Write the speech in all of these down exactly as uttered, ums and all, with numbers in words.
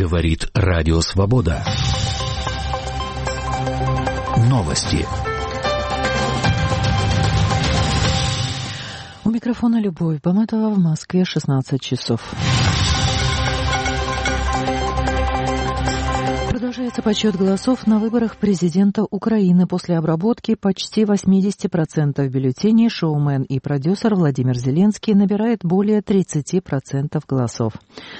Говорит Радио Свобода. Новости. У микрофона Любовь Баматова, в Москве шестнадцать часов. Продолжается подсчет голосов на выборах президента Украины. После обработки почти восемьдесят процентов бюллетеней шоумен и продюсер Владимир Зеленский набирает более тридцать процентов голосов.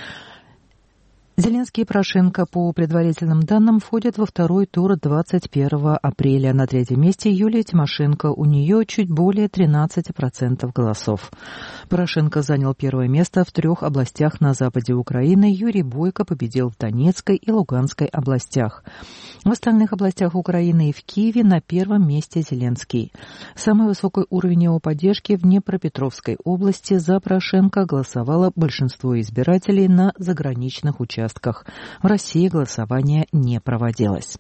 Зеленский и Порошенко, по предварительным данным, входят во второй тур двадцать первого апреля. На третьем месте Юлия Тимошенко. У нее чуть более тринадцать процентов голосов. Порошенко занял первое место в трех областях на западе Украины. Юрий Бойко победил в Донецкой и Луганской областях. В остальных областях Украины и в Киеве на первом месте Зеленский. Самый высокий уровень его поддержки в Днепропетровской области. За Порошенко голосовало большинство избирателей на заграничных участках. В России голосование не проводилось.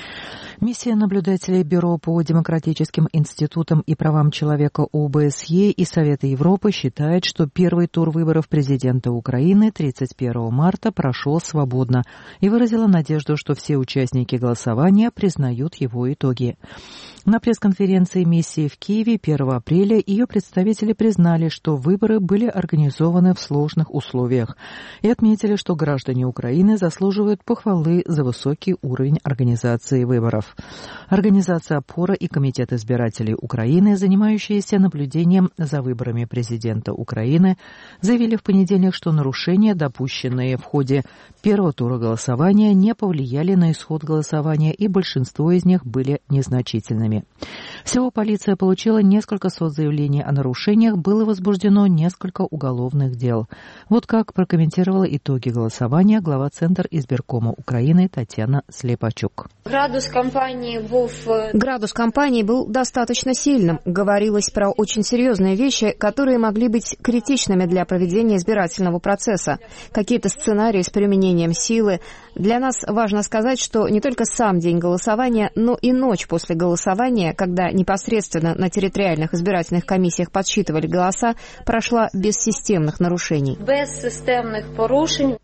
Миссия наблюдателей Бюро по демократическим институтам и правам человека О Б С Е и Совета Европы считает, что первый тур выборов президента Украины тридцать первого марта прошел свободно и выразила надежду, что все участники голосования признают его итоги. На пресс-конференции миссии в Киеве первого апреля ее представители признали, что выборы были организованы в сложных условиях и отметили, что граждане Украины заслуживают похвалы за высокий уровень организации выборов. Организация «Опора» и Комитет избирателей Украины, занимающиеся наблюдением за выборами президента Украины, заявили в понедельник, что нарушения, допущенные в ходе первого тура голосования, не повлияли на исход голосования, и большинство из них были незначительными. Всего полиция получила несколько сот заявлений о нарушениях, было возбуждено несколько уголовных дел. Вот как прокомментировала итоги голосования глава Центра избиркома Украины Татьяна Слепачук. Градус кампании был... Градус кампании был достаточно сильным. Говорилось про очень серьезные вещи, которые могли быть критичными для проведения избирательного процесса. Какие-то сценарии с применением силы. Для нас важно сказать, что не только сам день голосования, но и ночь после голосования, когда непосредственно на территориальных избирательных комиссиях подсчитывали голоса, прошла без системных нарушений. Без системных порушений.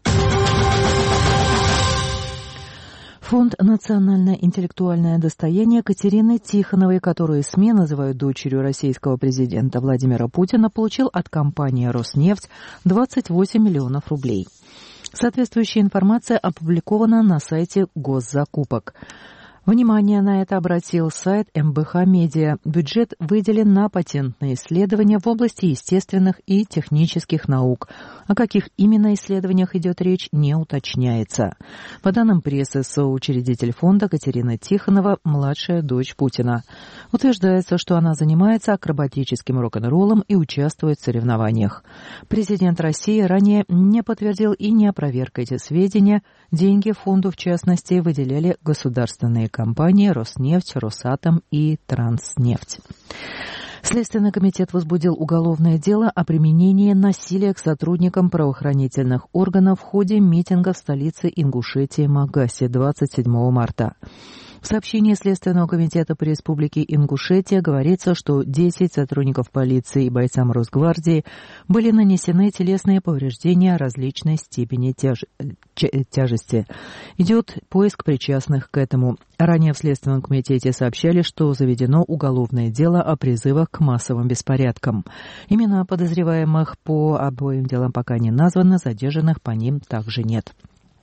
Фонд «Национальное интеллектуальное достояние» Катерины Тихоновой, которую СМИ называют дочерью российского президента Владимира Путина, получил от компании «Роснефть» двадцать восемь миллионов рублей. Соответствующая информация опубликована на сайте госзакупок. Внимание на это обратил сайт эм бэ ха Медиа. Бюджет выделен на патентные исследования в области естественных и технических наук. О каких именно исследованиях идет речь, не уточняется. По данным прессы, соучредитель фонда Катерина Тихонова – младшая дочь Путина. Утверждается, что она занимается акробатическим рок-н-роллом и участвует в соревнованиях. Президент России ранее не подтвердил и не опроверг эти сведения. Деньги фонду, в частности, выделяли государственные компании «Роснефть», «Росатом» и «Транснефть». Следственный комитет возбудил уголовное дело о применении насилия к сотрудникам правоохранительных органов в ходе митинга в столице Ингушетии Магасе двадцать седьмого марта. В сообщении Следственного комитета по Республике Ингушетия говорится, что десять сотрудников полиции и бойцам Росгвардии были нанесены телесные повреждения различной степени тяж... тяжести. Идет поиск причастных к этому. Ранее в Следственном комитете сообщали, что заведено уголовное дело о призывах к массовым беспорядкам. Имена подозреваемых по обоим делам пока не названы, задержанных по ним также нет.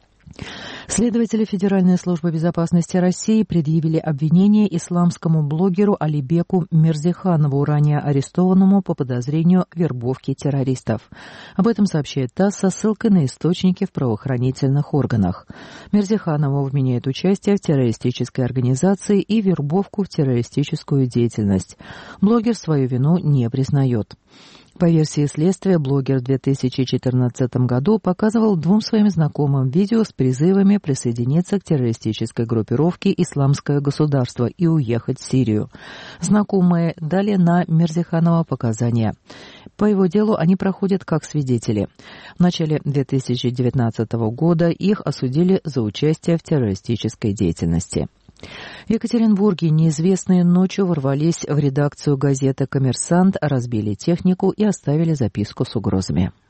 Следователи Федеральной службы безопасности России предъявили обвинение исламскому блогеру Алибеку Мирзиханову, ранее арестованному по подозрению в вербовке террористов. Об этом сообщает ТАСС со ссылкой на источники в правоохранительных органах. Мирзиханову вменяют участие в террористической организации и вербовку в террористическую деятельность. Блогер свою вину не признает. По версии следствия, блогер в две тысячи четырнадцатом году показывал двум своим знакомым видео с призывами присоединиться к террористической группировке «Исламское государство» и уехать в Сирию. Знакомые дали на Мирзиханова показания. По его делу они проходят как свидетели. В начале две тысячи девятнадцатого года их осудили за участие в террористической деятельности. В Екатеринбурге неизвестные ночью ворвались в редакцию газеты «Коммерсант», разбили технику и оставили записку с угрозами.